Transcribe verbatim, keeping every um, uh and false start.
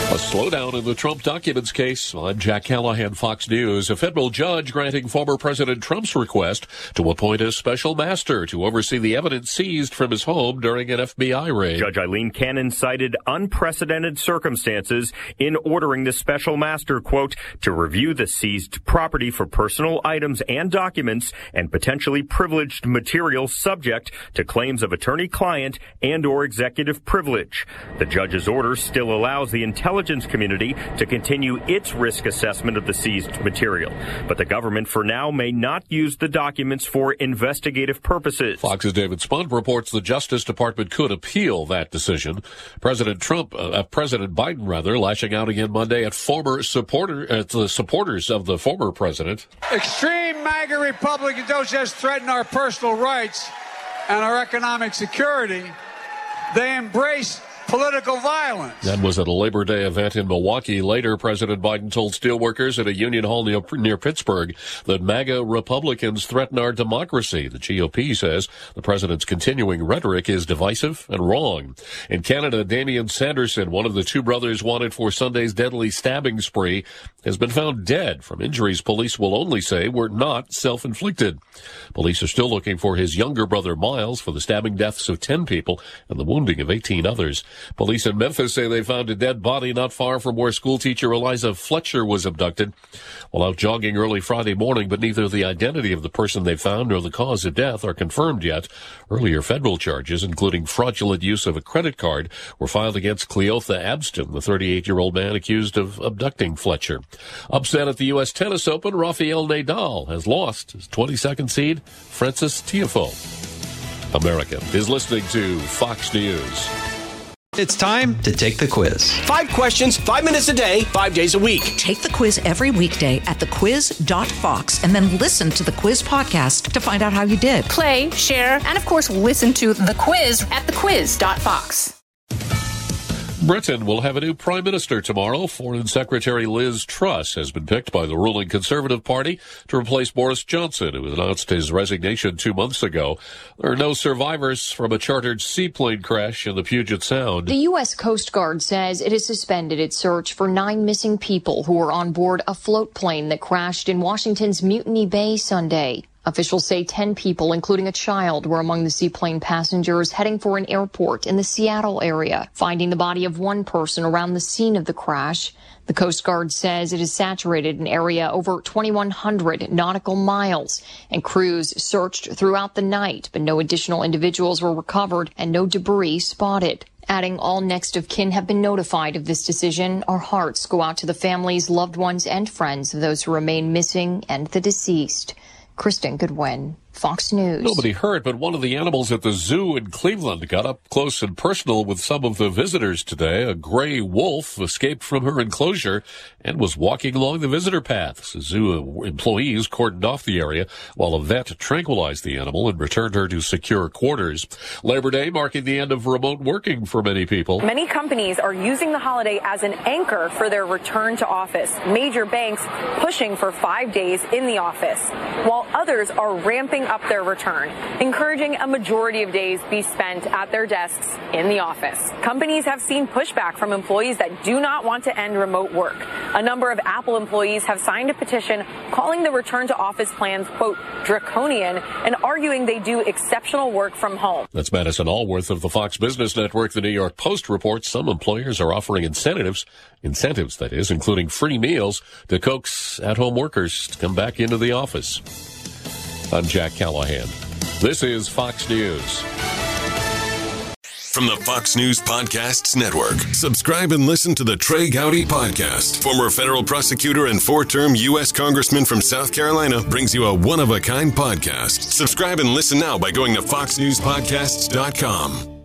A slowdown in the Trump documents case. I'm Jack Callahan, Fox News. A federal judge granting former President Trump's request to appoint a special master to oversee the evidence seized from his home during an F B I raid. Judge Eileen Cannon cited unprecedented circumstances in ordering the special master, quote, to review the seized property for personal items and documents and potentially privileged material subject to claims of attorney-client and or executive privilege. The judge's order still allows the intelligence community to continue its risk assessment of the seized material. But the government for now may not use the documents for investigative purposes. Fox's David Spunt reports the Justice Department could appeal that decision. President Trump, uh, President Biden rather, lashing out again Monday at former supporter, at the supporters of the former president. Extreme MAGA Republicans don't just threaten our personal rights and our economic security. They embrace political violence. That was at a Labor Day event in Milwaukee. Later, President Biden told steelworkers at a union hall near, near Pittsburgh that MAGA Republicans threaten our democracy. The G O P says the president's continuing rhetoric is divisive and wrong. In Canada, Damian Sanderson, one of the two brothers wanted for Sunday's deadly stabbing spree, has been found dead from injuries police will only say were not self-inflicted. Police are still looking for his younger brother, Miles, for the stabbing deaths of ten people and the wounding of eighteen others. Police in Memphis say they found a dead body not far from where schoolteacher Eliza Fletcher was abducted while out jogging early Friday morning, but neither the identity of the person they found nor the cause of death are confirmed yet. Earlier federal charges, including fraudulent use of a credit card, were filed against Cleotha Abston, the thirty-eight-year-old man accused of abducting Fletcher. Upset at the U S Tennis Open, Rafael Nadal has lost his twenty-second seed, Frances Tiafoe. America is listening to Fox News. It's time to take the quiz. Five questions, five minutes a day, five days a week. Take the quiz every weekday at the quiz dot fox and then listen to the quiz podcast to find out how you did. Play, share, and of course, listen to the quiz at the quiz dot fox. Britain will have a new prime minister tomorrow. Foreign Secretary Liz Truss has been picked by the ruling Conservative Party to replace Boris Johnson, who announced his resignation two months ago. There are no survivors from a chartered seaplane crash in the Puget Sound. The U S Coast Guard says it has suspended its search for nine missing people who were on board a float plane that crashed in Washington's Mutiny Bay Sunday. Officials say ten people, including a child, were among the seaplane passengers heading for an airport in the Seattle area, finding the body of one person around the scene of the crash. The Coast Guard says it has saturated an area over twenty-one hundred nautical miles, and crews searched throughout the night, but no additional individuals were recovered and no debris spotted. Adding, all next of kin have been notified of this decision. Our hearts go out to the families, loved ones, and friends of those who remain missing and the deceased. Kristen Goodwin, Fox News. Nobody hurt, but one of the animals at the zoo in Cleveland got up close and personal with some of the visitors today. A gray wolf escaped from her enclosure and was walking along the visitor paths. Zoo employees cordoned off the area while a vet tranquilized the animal and returned her to secure quarters. Labor Day marking the end of remote working for many people. Many companies are using the holiday as an anchor for their return to office. Major banks pushing for five days in the office, while others are ramping up their return, encouraging a majority of days be spent at their desks in the office. Companies have seen pushback from employees that do not want to end remote work. A number of Apple employees have signed a petition calling the return to office plans, quote, draconian, and arguing they do exceptional work from home. That's Madison Allworth of the Fox Business Network. The New York Post reports some employers are offering incentives, incentives that is, including free meals to coax at-home workers to come back into the office. I'm Jack Callahan. This is Fox News. From the Fox News Podcasts Network, subscribe and listen to the Trey Gowdy Podcast. Former federal prosecutor and four-term U S Congressman from South Carolina brings you a one-of-a-kind podcast. Subscribe and listen now by going to fox news podcasts dot com.